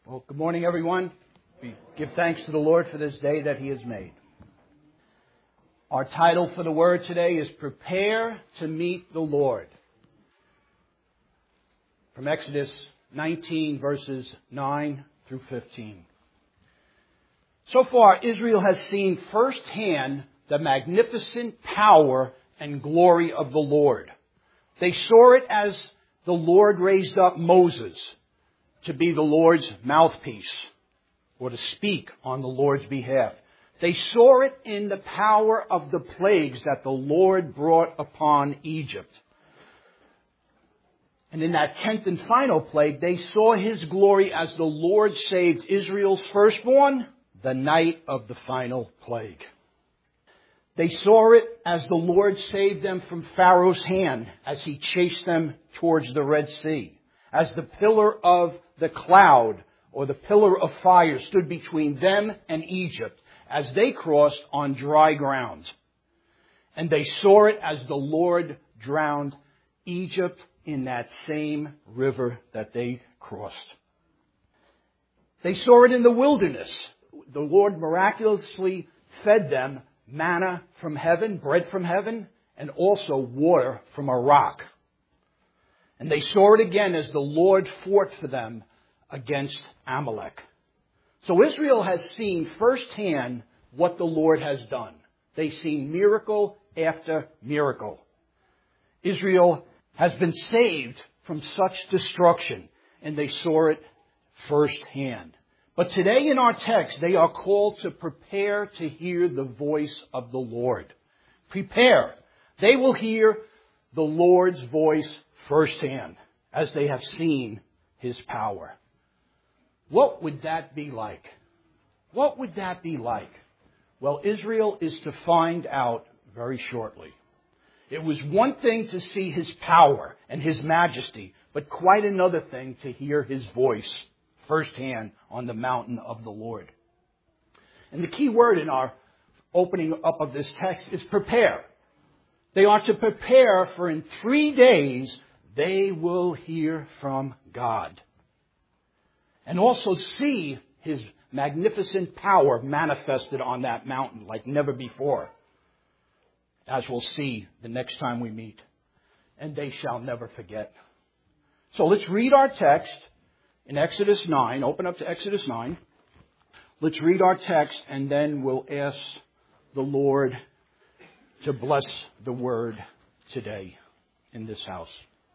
Well, good morning, everyone. We give thanks to the Lord for this day that He has made. Our title for the word today is Prepare to Meet the Lord. From Exodus 19, verses 9 through 15. So far, Israel has seen firsthand the magnificent power and glory of the Lord. They saw it as the Lord raised up Moses to be the Lord's mouthpiece, or to speak on the Lord's behalf. They saw it in the power of the plagues that the Lord brought upon Egypt. And in that 10th and final plague, they saw His glory as the Lord saved Israel's firstborn the night of the final plague. They saw it as the Lord saved them from Pharaoh's hand as he chased them towards the Red Sea, as the pillar of the cloud or the pillar of fire stood between them and Egypt as they crossed on dry ground. And they saw it as the Lord drowned Egypt in that same river that they crossed. They saw it in the wilderness. The Lord miraculously fed them manna from heaven, bread from heaven, and also water from a rock. And they saw it again as the Lord fought for them against Amalek. So Israel has seen firsthand what the Lord has done. They've seen miracle after miracle. Israel has been saved from such destruction, and they saw it firsthand. But today in our text, they are called to prepare to hear the voice of the Lord. Prepare. They will hear the Lord's voice firsthand as they have seen His power. What would that be like? What would that be like? Well, Israel is to find out very shortly. It was one thing to see His power and His majesty, but quite another thing to hear His voice firsthand on the mountain of the Lord. And the key word in our opening up of this text is prepare. They are to prepare, for in 3 days they will hear from God. And also see His magnificent power manifested on that mountain like never before, as we'll see the next time we meet. And they shall never forget. So let's read our text in Exodus 9. Open up to Exodus 9. Let's read our text, and then we'll ask the Lord to bless the word today in this house.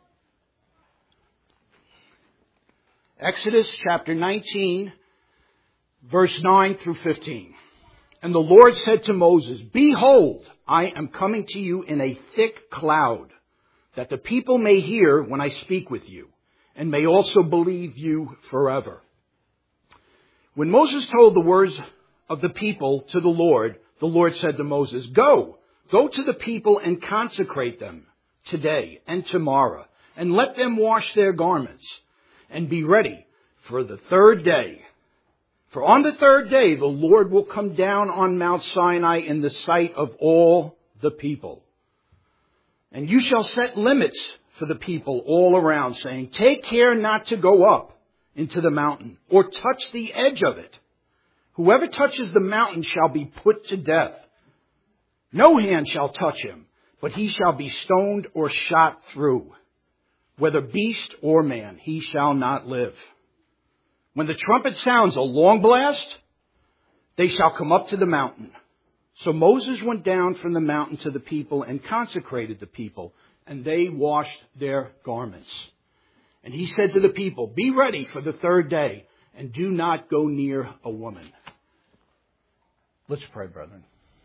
Exodus chapter 19, verse 9 through 15. And the Lord said to Moses, Behold, I am coming to you in a thick cloud, that the people may hear when I speak with you, and may also believe you forever. When Moses told the words of the people to the Lord said to Moses, Go to the people and consecrate them today and tomorrow, and let them wash their garments, and be ready for the third day. For on the third day the Lord will come down on Mount Sinai in the sight of all the people. And you shall set limits for the people all around, saying, Take care not to go up into the mountain, or touch the edge of it. Whoever touches the mountain shall be put to death. No hand shall touch him, but he shall be stoned or shot through. Whether beast or man, he shall not live. When the trumpet sounds a long blast, they shall come up to the mountain. So Moses went down from the mountain to the people and consecrated the people, and they washed their garments. And he said to the people, Be ready for the third day, and do not go near a woman. Let's pray, brethren.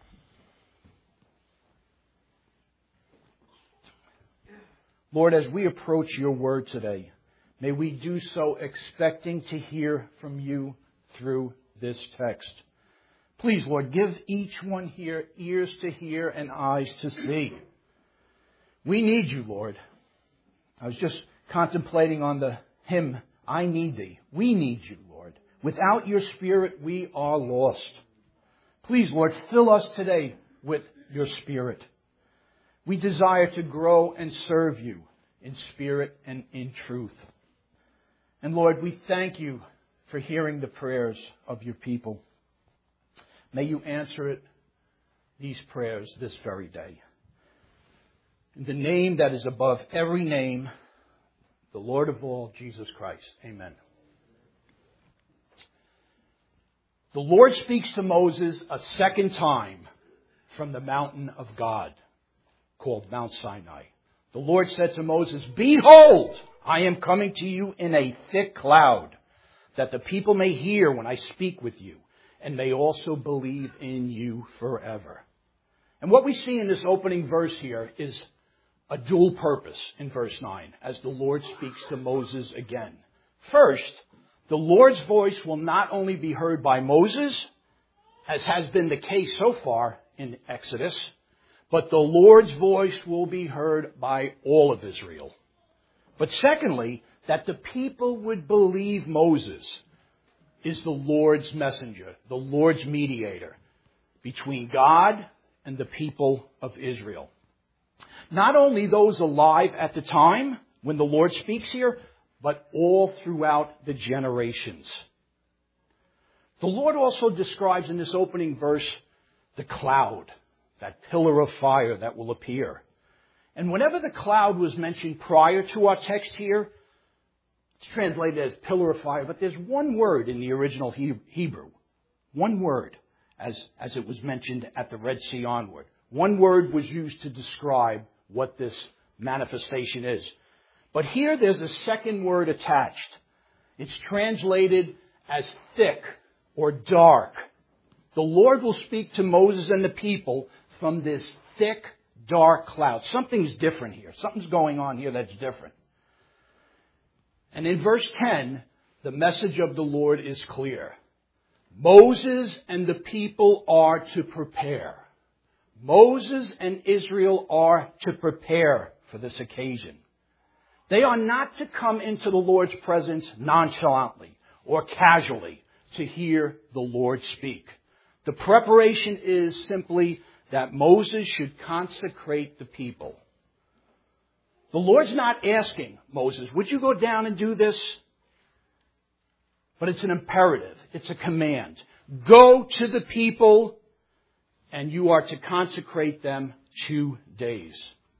Lord, as we approach your word today, may we do so expecting to hear from you through this text. Please, Lord, give each one here ears to hear and eyes to see. We need you, Lord. I was just contemplating on the hymn, I Need Thee. We need you, Lord. Without your Spirit, we are lost. Please, Lord, fill us today with your Spirit. We desire to grow and serve you in spirit and in truth. And Lord, we thank you for hearing the prayers of your people. May you answer these prayers this very day. In the name that is above every name, the Lord of all, Jesus Christ. Amen. The Lord speaks to Moses a second time from the mountain of God, called Mount Sinai. The Lord said to Moses, "Behold, I am coming to you in a thick cloud, that the people may hear when I speak with you, and may also believe in you forever." And what we see in this opening verse here is a dual purpose in verse 9, as the Lord speaks to Moses again. First, the Lord's voice will not only be heard by Moses, as has been the case so far in Exodus, but the Lord's voice will be heard by all of Israel. But secondly, that the people would believe Moses is the Lord's messenger, the Lord's mediator between God and the people of Israel. Not only those alive at the time when the Lord speaks here, but all throughout the generations. The Lord also describes in this opening verse the cloud, that pillar of fire that will appear. And whenever the cloud was mentioned prior to our text here, it's translated as pillar of fire, but there's one word in the original Hebrew. One word, as it was mentioned at the Red Sea onward. One word was used to describe what this manifestation is. But here there's a second word attached. It's translated as thick or dark. The Lord will speak to Moses and the people from this thick, dark cloud. Something's different here. Something's going on here that's different. And in verse 10, the message of the Lord is clear. Moses and the people are to prepare. Moses and Israel are to prepare for this occasion. They are not to come into the Lord's presence nonchalantly or casually to hear the Lord speak. The preparation is simply that Moses should consecrate the people. The Lord's not asking Moses, would you go down and do this? But it's an imperative. It's a command. Go to the people and you are to consecrate them 2 days.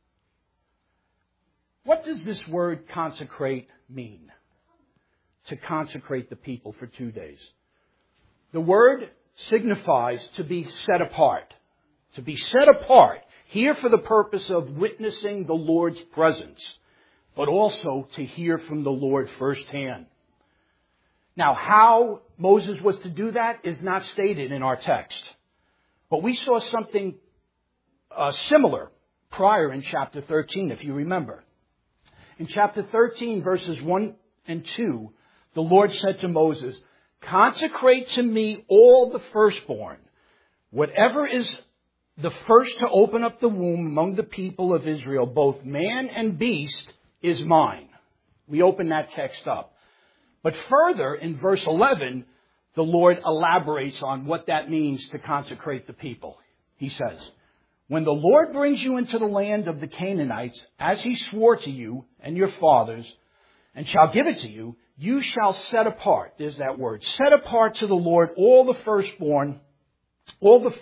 What does this word consecrate mean? To consecrate the people for 2 days. The word signifies to be set apart. To be set apart here for the purpose of witnessing the Lord's presence, but also to hear from the Lord firsthand. Now, how Moses was to do that is not stated in our text. But we saw something similar prior in chapter 13, if you remember. In chapter 13, verses 1 and 2, the Lord said to Moses, "Consecrate to me all the firstborn. Whatever is the first to open up the womb among the people of Israel, both man and beast, is mine." We open that text up. But further, in verse 11, the Lord elaborates on what that means to consecrate the people. He says, "When the Lord brings you into the land of the Canaanites, as he swore to you and your fathers, and shall give it to you, you shall set apart," there's that word, "set apart to the Lord all the firstborn, all that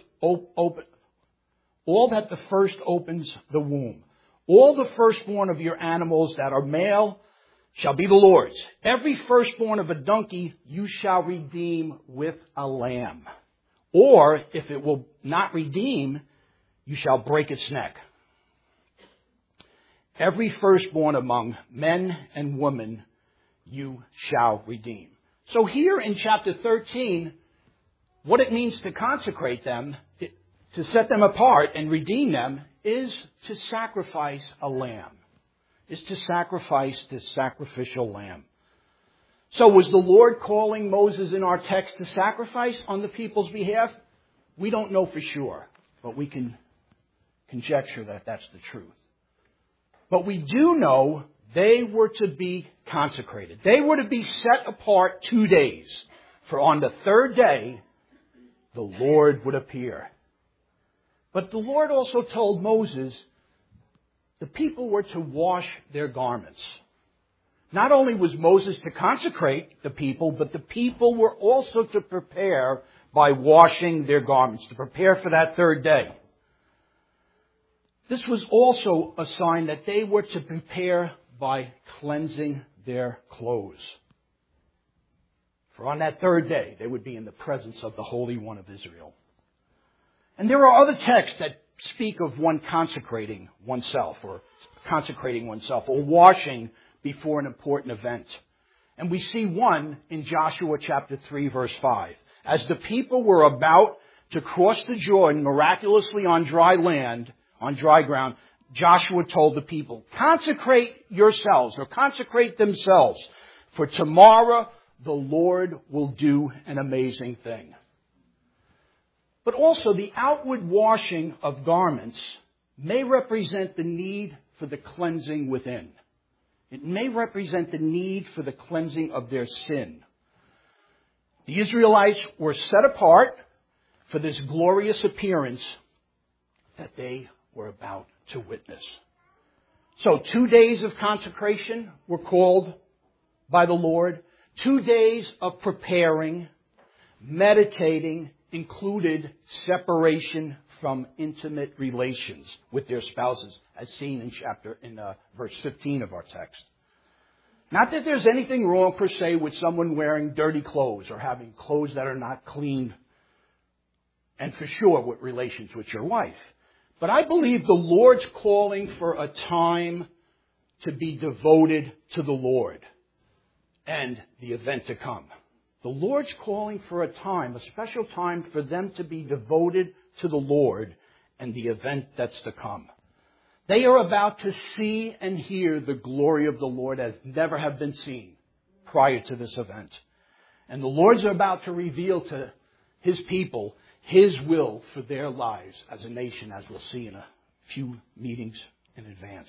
the first opens the womb. All the firstborn of your animals that are male shall be the Lord's. Every firstborn of a donkey you shall redeem with a lamb. Or, if it will not redeem, you shall break its neck. Every firstborn among men and women you shall redeem." So here in chapter 13, what it means to consecrate them, to set them apart and redeem them, is to sacrifice a lamb. Is to sacrifice this sacrificial lamb. So was the Lord calling Moses in our text to sacrifice on the people's behalf? We don't know for sure, but we can conjecture that that's the truth. But we do know they were to be consecrated. They were to be set apart 2 days. For on the third day, the Lord would appear. But the Lord also told Moses the people were to wash their garments. Not only was Moses to consecrate the people, but the people were also to prepare by washing their garments, to prepare for that third day. This was also a sign that they were to prepare by cleansing their clothes. For on that third day, they would be in the presence of the Holy One of Israel. And there are other texts that speak of one consecrating oneself, or washing before an important event. And we see one in Joshua chapter 3, verse 5. As the people were about to cross the Jordan miraculously on dry land, on dry ground, Joshua told the people, consecrate yourselves, or consecrate themselves, for tomorrow the Lord will do an amazing thing. But also the outward washing of garments may represent the need for the cleansing within. It may represent the need for the cleansing of their sin. The Israelites were set apart for this glorious appearance that they were about to witness. So 2 days of consecration were called by the Lord. 2 days of preparing, meditating, included separation from intimate relations with their spouses, as seen in verse 15 of our text. Not that there's anything wrong per se with someone wearing dirty clothes or having clothes that are not clean, and for sure with relations with your wife. But I believe the Lord's calling for a time to be devoted to the Lord and the event to come. The Lord's calling for a time, a special time for them to be devoted to the Lord and the event that's to come. They are about to see and hear the glory of the Lord as never have been seen prior to this event. And the Lord's about to reveal to His people His will for their lives as a nation, as we'll see in a few meetings in advance.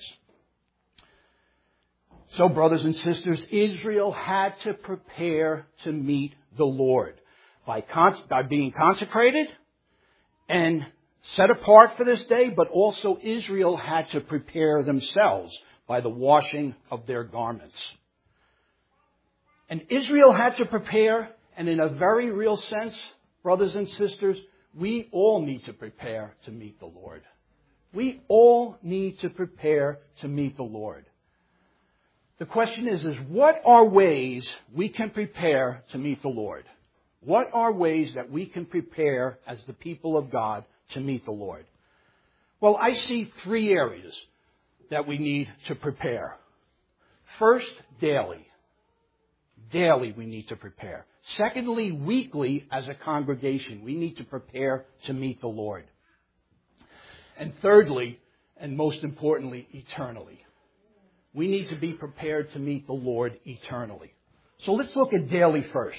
So, brothers and sisters, Israel had to prepare to meet the Lord by being consecrated and set apart for this day, but also Israel had to prepare themselves by the washing of their garments. And Israel had to prepare, and in a very real sense, brothers and sisters, we all need to prepare to meet the Lord. We all need to prepare to meet the Lord. The question is what are ways we can prepare to meet the Lord? What are ways that we can prepare as the people of God to meet the Lord? Well, I see 3 areas that we need to prepare. First, daily. Daily we need to prepare. Secondly, weekly as a congregation, we need to prepare to meet the Lord. And thirdly, and most importantly, eternally. We need to be prepared to meet the Lord eternally. So let's look at daily first.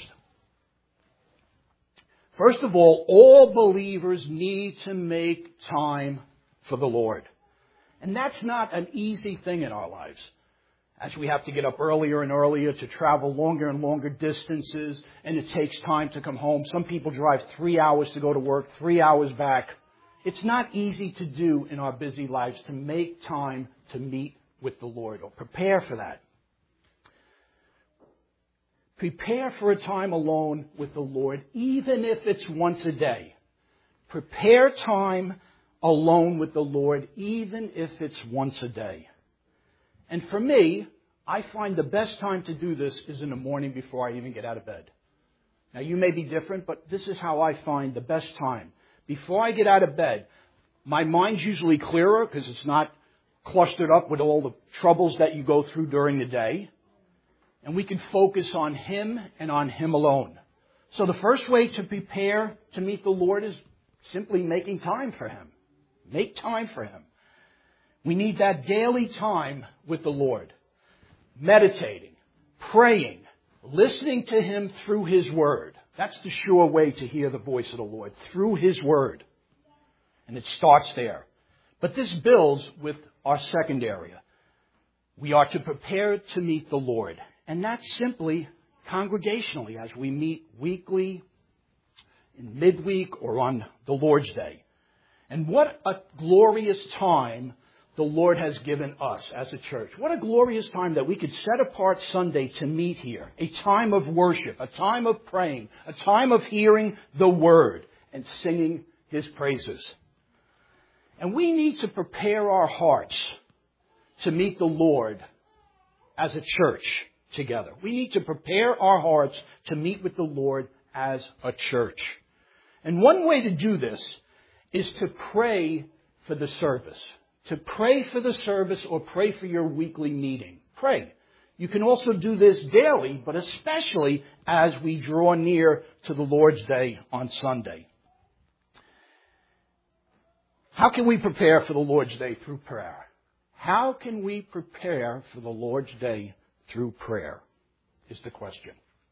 First of all believers need to make time for the Lord. And that's not an easy thing in our lives, as we have to get up earlier and earlier to travel longer and longer distances, and it takes time to come home. Some people drive 3 hours to go to work, 3 hours back. It's not easy to do in our busy lives to make time to meet with the Lord or prepare for that. Prepare for a time alone with the Lord, even if it's once a day. Prepare time alone with the Lord, even if it's once a day. And for me, I find the best time to do this is in the morning before I even get out of bed. Now, you may be different, but this is how I find the best time. Before I get out of bed, my mind's usually clearer because it's not clustered up with all the troubles that you go through during the day. And we can focus on Him and on Him alone. So the first way to prepare to meet the Lord is simply making time for Him. Make time for Him. We need that daily time with the Lord. Meditating, praying, listening to Him through His Word. That's the sure way to hear the voice of the Lord, through His Word. And it starts there. But this builds with our second area. We are to prepare to meet the Lord. And that's simply congregationally as we meet weekly, in midweek, or on the Lord's Day. And what a glorious time the Lord has given us as a church. What a glorious time that we could set apart Sunday to meet here. A time of worship, a time of praying, a time of hearing the Word and singing His praises. And we need to prepare our hearts to meet the Lord as a church together. We need to prepare our hearts to meet with the Lord as a church. And one way to do this is to pray for the service. To pray for the service or pray for your weekly meeting. Pray. You can also do this daily, but especially as we draw near to the Lord's Day on Sunday. How can we prepare for the Lord's Day through prayer? How can we prepare for the Lord's Day through prayer is the question.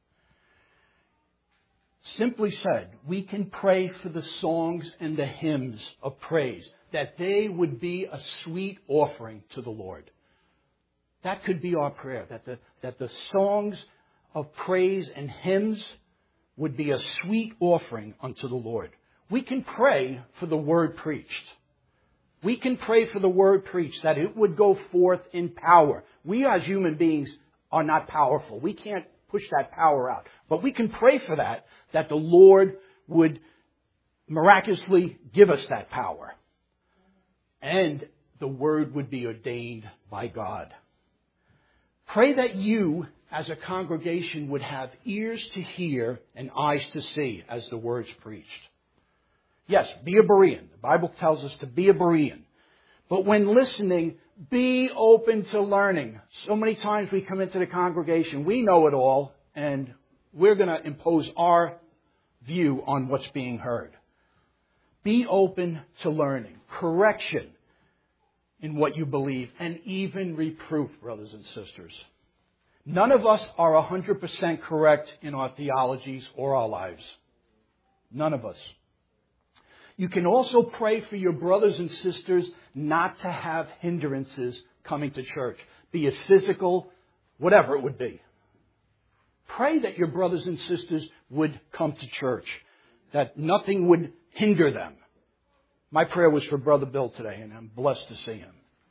Simply said, we can pray for the songs and the hymns of praise, that they would be a sweet offering to the Lord. That could be our prayer, that the songs of praise and hymns would be a sweet offering unto the Lord. We can pray for the word preached. We can pray for the word preached, that it would go forth in power. We as human beings are not powerful. We can't push that power out. But we can pray for that the Lord would miraculously give us that power. And the word would be ordained by God. Pray that you, as a congregation, would have ears to hear and eyes to see as the word's preached. Yes, be a Berean. The Bible tells us to be a Berean. But when listening, be open to learning. So many times we come into the congregation, we know it all, and we're going to impose our view on what's being heard. Be open to learning, correction in what you believe, and even reproof, brothers and sisters. None of us are 100% correct in our theologies or our lives. None of us. You can also pray for your brothers and sisters not to have hindrances coming to church, be it physical, whatever it would be. Pray that your brothers and sisters would come to church, that nothing would hinder them. My prayer was for Brother Bill today, and I'm blessed to see him.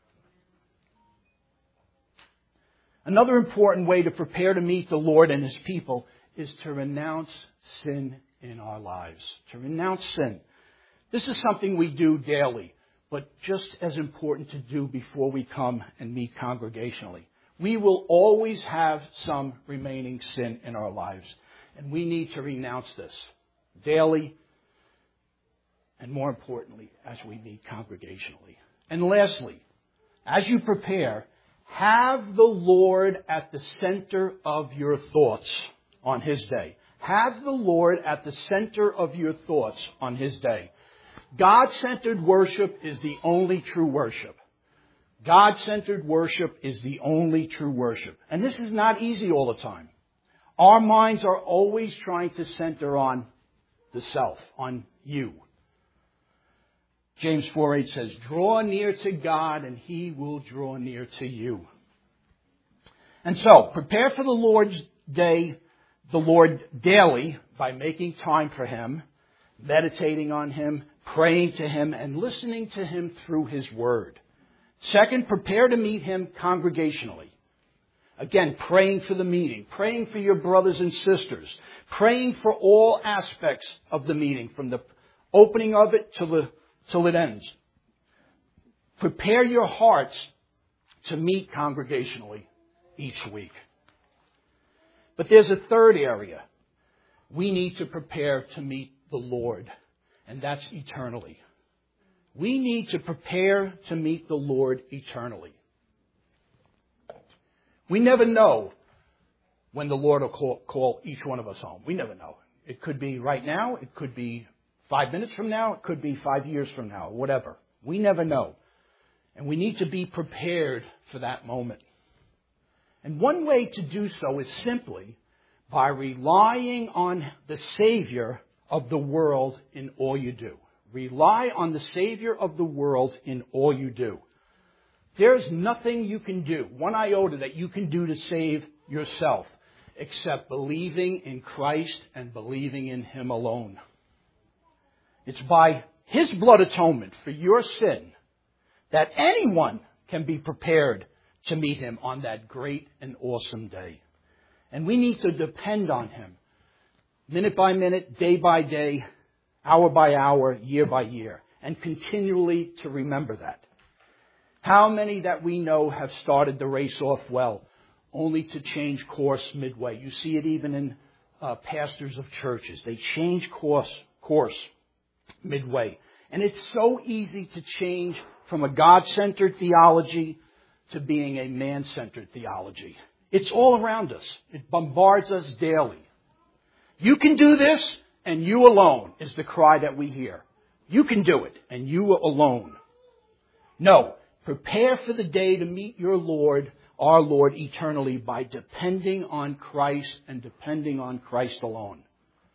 Another important way to prepare to meet the Lord and His people is to renounce sin in our lives. To renounce sin. This is something we do daily, but just as important to do before we come and meet congregationally. We will always have some remaining sin in our lives, and we need to renounce this daily, and more importantly, as we meet congregationally. And lastly, as you prepare, have the Lord at the center of your thoughts on His day. Have the Lord at the center of your thoughts on His day. God-centered worship is the only true worship. God-centered worship is the only true worship. And this is not easy all the time. Our minds are always trying to center on the self, on you. James 4:8 says, draw near to God and He will draw near to you. And so, prepare for the Lord's day, the Lord daily, by making time for Him, meditating on Him, praying to Him, and listening to Him through His Word. Second, prepare to meet Him congregationally. Again, praying for the meeting, praying for your brothers and sisters, praying for all aspects of the meeting, from the opening of it till it ends. Prepare your hearts to meet congregationally each week. But there's a third area. We need to prepare to meet the Lord, and that's eternally. We need to prepare to meet the Lord eternally. We never know when the Lord will call each one of us home. We never know. It could be right now. It could be 5 minutes from now. It could be 5 years from now, whatever. We never know. And we need to be prepared for that moment. And one way to do so is simply by relying on the Savior of the world in all you do. Rely on the Savior of the world in all you do. There's nothing you can do, one iota that you can do to save yourself, except believing in Christ and believing in Him alone. It's by His blood atonement for your sin that anyone can be prepared to meet Him on that great and awesome day. And we need to depend on Him, minute by minute, day by day, hour by hour, year by year, and continually to remember that. How many that we know have started the race off well, only to change course midway? You see it even in pastors of churches. They change course midway. And it's so easy to change from a God-centered theology to being a man-centered theology. It's all around us. It bombards us daily. You can do this, and you alone is the cry that we hear. You can do it, and you alone. No, prepare for the day to meet your Lord, our Lord, eternally by depending on Christ and depending on Christ alone.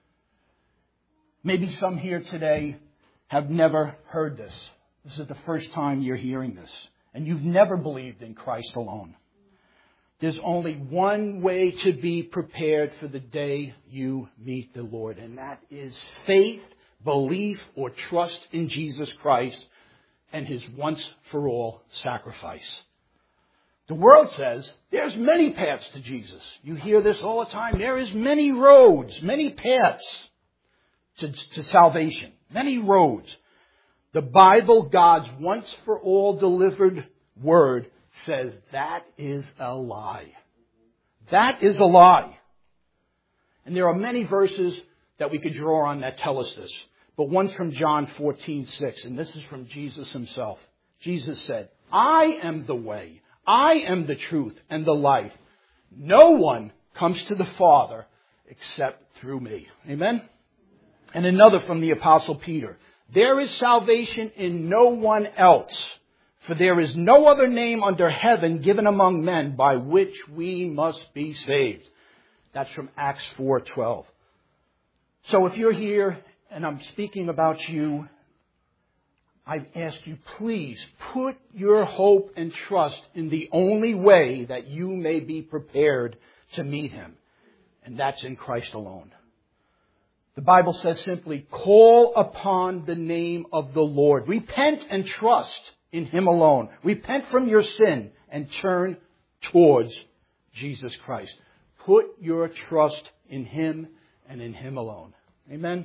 Maybe some here today have never heard this. This is the first time you're hearing this, and you've never believed in Christ alone. There's only one way to be prepared for the day you meet the Lord, and that is faith, belief, or trust in Jesus Christ and His once-for-all sacrifice. The world says there's many paths to Jesus. You hear this all the time. There is many roads, many paths to salvation, many roads. The Bible, God's once-for-all delivered word, says that is a lie. That is a lie. And there are many verses that we could draw on that tell us this. But one's from John 14:6, and this is from Jesus Himself. Jesus said, I am the way, I am the truth and the life. No one comes to the Father except through me. Amen? And another from the Apostle Peter. There is salvation in no one else, for there is no other name under heaven given among men by which we must be saved. That's from Acts 4:12. So if you're here and I'm speaking about you, I ask you, please put your hope and trust in the only way that you may be prepared to meet Him. And that's in Christ alone. The Bible says simply, call upon the name of the Lord. Repent and trust in Him alone. Repent from your sin and turn towards Jesus Christ. Put your trust in Him and in Him alone. Amen?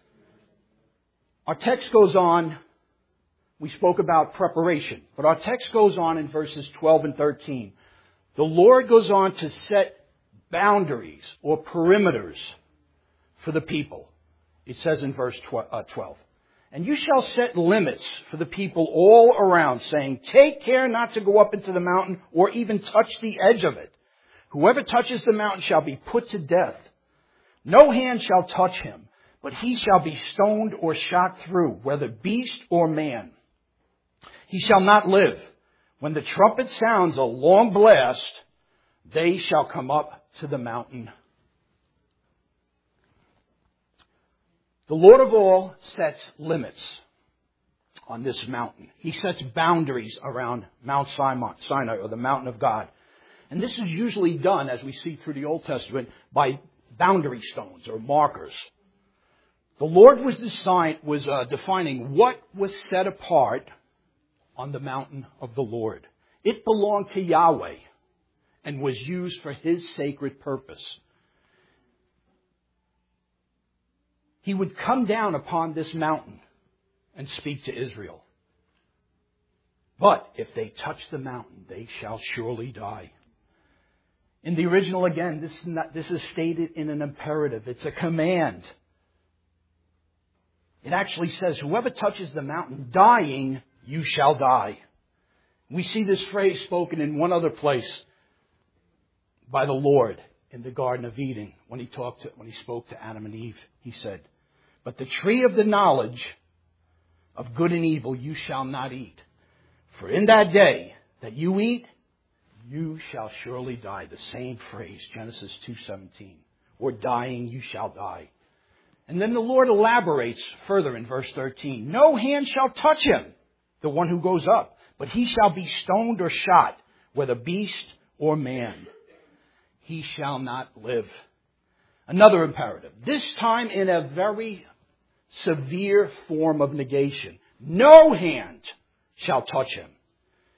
Our text goes on. We spoke about preparation, but our text goes on in verses 12 and 13. The Lord goes on to set boundaries or perimeters for the people. It says in verse 12, and you shall set limits for the people all around, saying, take care not to go up into the mountain or even touch the edge of it. Whoever touches the mountain shall be put to death. No hand shall touch him, but he shall be stoned or shot through, whether beast or man. He shall not live. When the trumpet sounds a long blast, they shall come up to the mountain. The Lord of all sets limits on this mountain. He sets boundaries around Mount Sinai, or the mountain of God. And this is usually done, as we see through the Old Testament, by boundary stones or markers. The Lord was defining what was set apart on the mountain of the Lord. It belonged to Yahweh and was used for His sacred purpose. He would come down upon this mountain and speak to Israel. But if they touch the mountain, they shall surely die. In the original, again, this is stated in an imperative. It's a command. It actually says, whoever touches the mountain, dying, you shall die. We see this phrase spoken in one other place by the Lord in the Garden of Eden when He spoke to Adam and Eve. He said, but the tree of the knowledge of good and evil you shall not eat. For in that day that you eat, you shall surely die. The same phrase, Genesis 2:17. Or dying, you shall die. And then the Lord elaborates further in verse 13. No hand shall touch him, the one who goes up, but he shall be stoned or shot, whether beast or man. He shall not live. Another imperative, this time in a very severe form of negation. No hand shall touch him.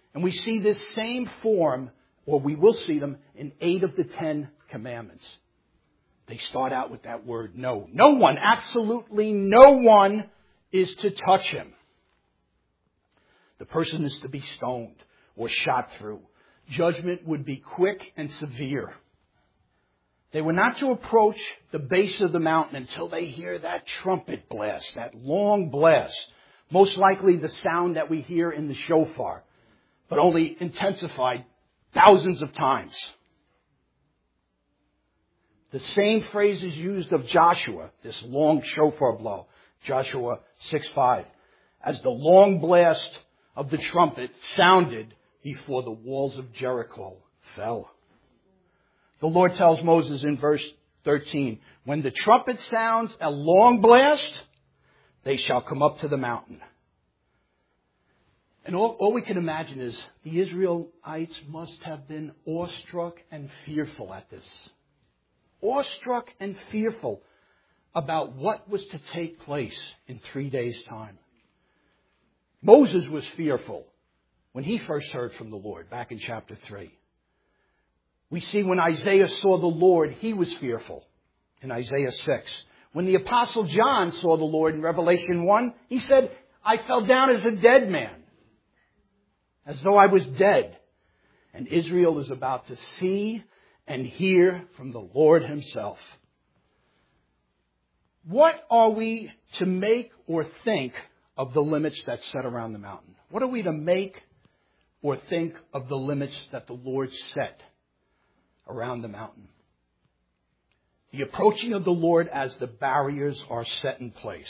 And we see this same form, or we will see them, in 8 of the 10 commandments. They start out with that word no. No one, absolutely no one, is to touch him. The person is to be stoned or shot through. Judgment would be quick and severe. They were not to approach the base of the mountain until they hear that trumpet blast, that long blast. Most likely the sound that we hear in the shofar, but only intensified thousands of times. The same phrase is used of Joshua, this long shofar blow, Joshua 6:5, as the long blast of the trumpet sounded before the walls of Jericho fell. The Lord tells Moses in verse 13, when the trumpet sounds a long blast, they shall come up to the mountain. And all we can imagine is the Israelites must have been awestruck and fearful at this. Awestruck and fearful about what was to take place in 3 days' time. Moses was fearful when he first heard from the Lord back in chapter 3. We see when Isaiah saw the Lord, he was fearful in Isaiah 6. When the Apostle John saw the Lord in Revelation 1, he said, I fell down as a dead man, as though I was dead. And Israel is about to see and hear from the Lord himself. What are we to make or think of the limits that set around the mountain? What are we to make or think of the limits that the Lord set around the mountain? The approaching of the Lord as the barriers are set in place.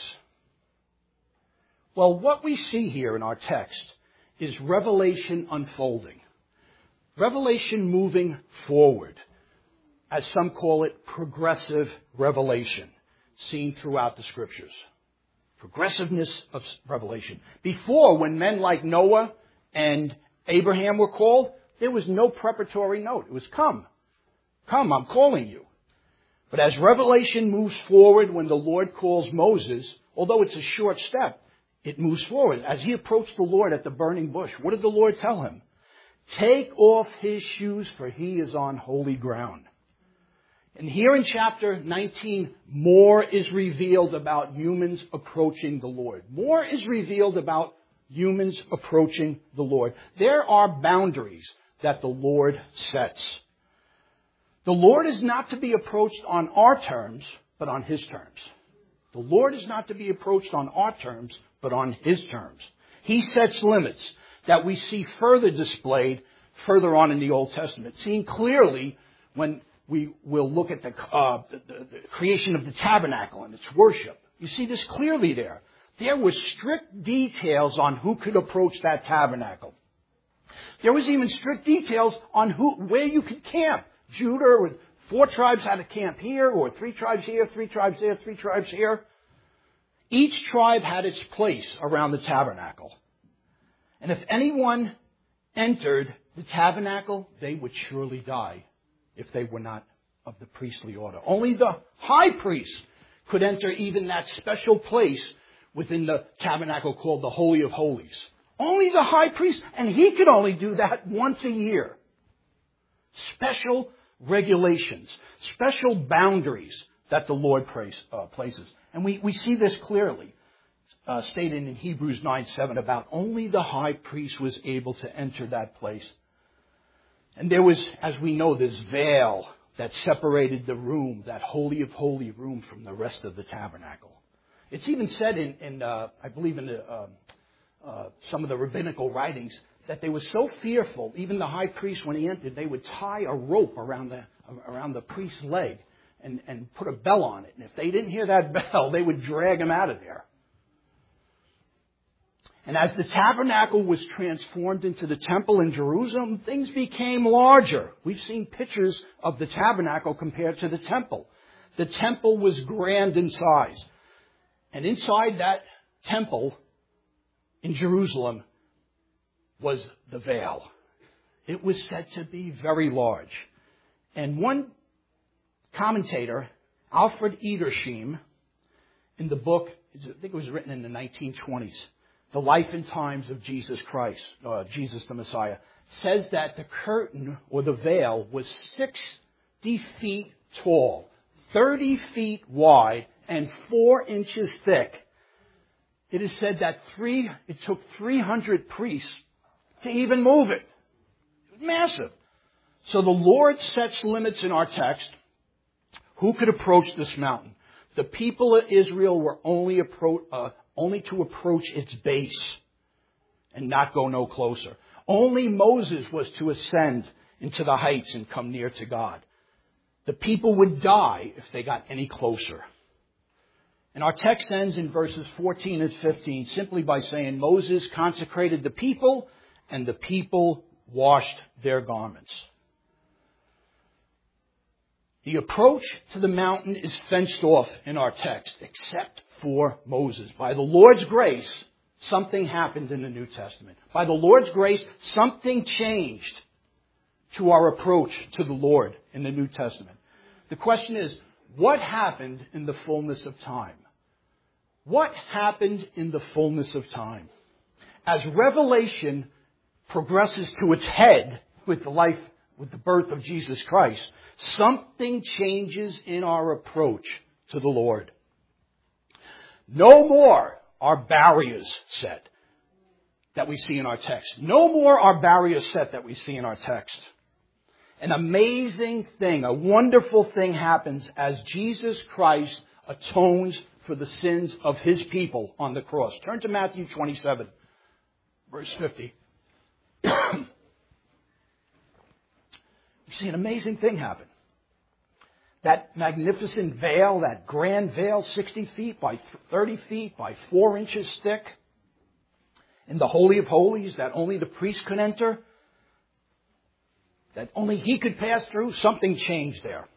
Well, what we see here in our text is revelation unfolding. Revelation moving forward. As some call it, progressive revelation, seen throughout the Scriptures. Progressiveness of revelation. Before, when men like Noah and Abraham were called, there was no preparatory note. It was come. Come, I'm calling you. But as revelation moves forward when the Lord calls Moses, although it's a short step, it moves forward. As he approached the Lord at the burning bush, what did the Lord tell him? Take off his shoes, for he is on holy ground. And here in chapter 19, more is revealed about humans approaching the Lord. More is revealed about humans approaching the Lord. There are boundaries that the Lord sets. The Lord is not to be approached on our terms, but on his terms. The Lord is not to be approached on our terms, but on his terms. He sets limits that we see further displayed further on in the Old Testament, seen clearly when we will look at the creation of the tabernacle and its worship. You see this clearly there. There were strict details on who could approach that tabernacle. There was even strict details on where you could camp. Judah, with 4 tribes had a camp here, or 3 tribes here, 3 tribes there, 3 tribes here. Each tribe had its place around the tabernacle. And if anyone entered the tabernacle, they would surely die if they were not of the priestly order. Only the high priest could enter even that special place within the tabernacle called the Holy of Holies. Only the high priest, and he could only do that once a year. Special regulations, special boundaries that the Lord places. And we see this clearly stated in Hebrews 9:7 about only the high priest was able to enter that place. And there was, as we know, this veil that separated the room, that Holy of Holy room, from the rest of the tabernacle. It's even said in I believe in some of the rabbinical writings, that they were so fearful, even the high priest, when he entered, they would tie a rope around the priest's leg and put a bell on it. And if they didn't hear that bell, they would drag him out of there. And as the tabernacle was transformed into the temple in Jerusalem, things became larger. We've seen pictures of the tabernacle compared to the temple. The temple was grand in size. And inside that temple in Jerusalem was the veil. It was said to be very large. And one commentator, Alfred Edersheim, in the book, I think it was written in the 1920s, the life and times of Jesus Christ, Jesus the Messiah, says that the curtain or the veil was 60 feet tall, 30 feet wide, and 4 inches thick. It is said that it took 300 priests to even move it. It was massive. So the Lord sets limits in our text. Who could approach this mountain? The people of Israel were only to approach its base and not go no closer. Only Moses was to ascend into the heights and come near to God. The people would die if they got any closer. And our text ends in verses 14 and 15 simply by saying Moses consecrated the people and the people washed their garments. The approach to the mountain is fenced off in our text, except for Moses. By the Lord's grace, something happened in the New Testament. By the Lord's grace, something changed to our approach to the Lord in the New Testament. The question is, what happened in the fullness of time? What happened in the fullness of time? As Revelation progresses to its head with the birth of Jesus Christ, something changes in our approach to the Lord. No more are barriers set that we see in our text. No more are barriers set that we see in our text. An amazing thing, a wonderful thing happens as Jesus Christ atones for the sins of His people on the cross. Turn to Matthew 27, verse 50. We see an amazing thing happen. That magnificent veil, that grand veil, 60 feet by 30 feet by 4 inches thick, in the Holy of Holies that only the priest could enter, that only he could pass through, something changed there.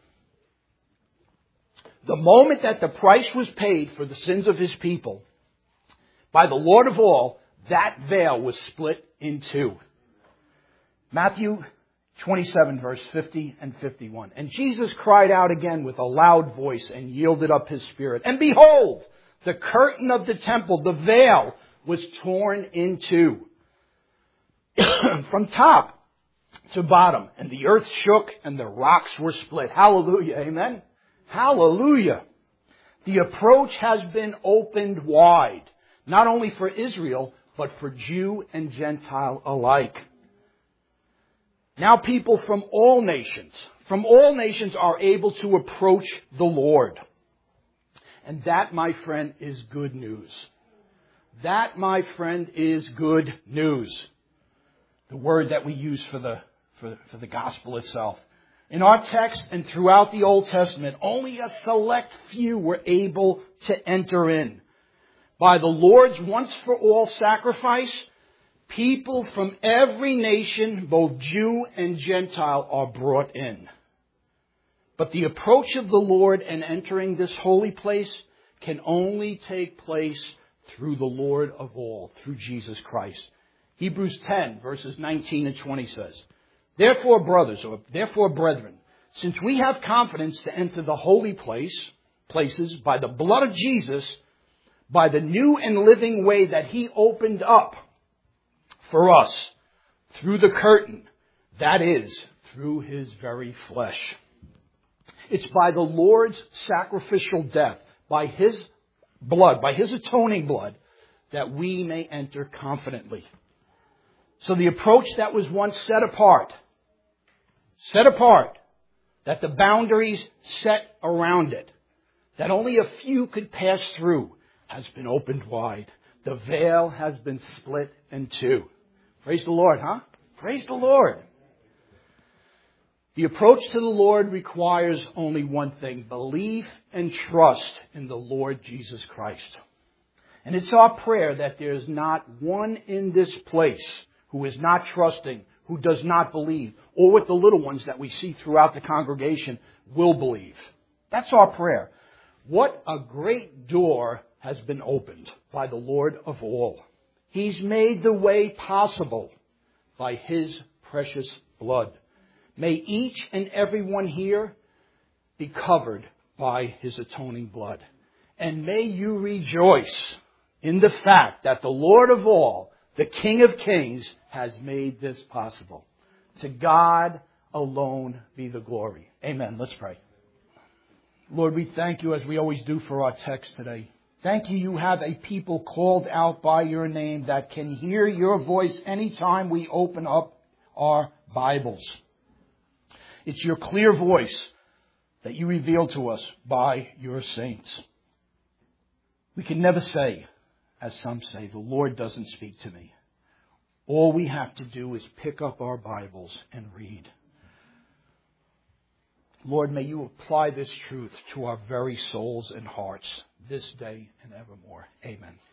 The moment that the price was paid for the sins of His people, by the Lord of all, that veil was split in two. Matthew 27, verse 50 and 51. And Jesus cried out again with a loud voice and yielded up His spirit. And behold, the curtain of the temple, the veil, was torn in two from top to bottom. And the earth shook and the rocks were split. Hallelujah. Amen. Hallelujah. The approach has been opened wide, not only for Israel, but for Jew and Gentile alike. Now people from all nations are able to approach the Lord. And that, my friend, is good news. That, my friend, is good news. The word that we use for the gospel itself. In our text and throughout the Old Testament, only a select few were able to enter in. By the Lord's once-for-all sacrifice, people from every nation, both Jew and Gentile, are brought in. But the approach of the Lord and entering this holy place can only take place through the Lord of all, through Jesus Christ. Hebrews 10, verses 19 and 20 says, Therefore, brethren, since we have confidence to enter the holy places by the blood of Jesus, by the new and living way that He opened up for us through the curtain, that is, through His very flesh. It's by the Lord's sacrificial death, by His blood, by His atoning blood, that we may enter confidently. So the approach that was once set apart, that the boundaries set around it, that only a few could pass through, has been opened wide. The veil has been split in two. Praise the Lord, huh? Praise the Lord. The approach to the Lord requires only one thing: belief and trust in the Lord Jesus Christ. And it's our prayer that there is not one in this place who is not trusting, who does not believe, or with the little ones that we see throughout the congregation will believe. That's our prayer. What a great door has been opened by the Lord of all. He's made the way possible by His precious blood. May each and every one here be covered by His atoning blood. And may you rejoice in the fact that the Lord of all, the King of Kings, has made this possible. To God alone be the glory. Amen. Let's pray. Lord, we thank you as we always do for our text today. Thank you, you have a people called out by your name that can hear your voice anytime we open up our Bibles. It's your clear voice that you reveal to us by your saints. We can never say, as some say, the Lord doesn't speak to me. All we have to do is pick up our Bibles and read. Lord, may you apply this truth to our very souls and hearts this day and evermore. Amen.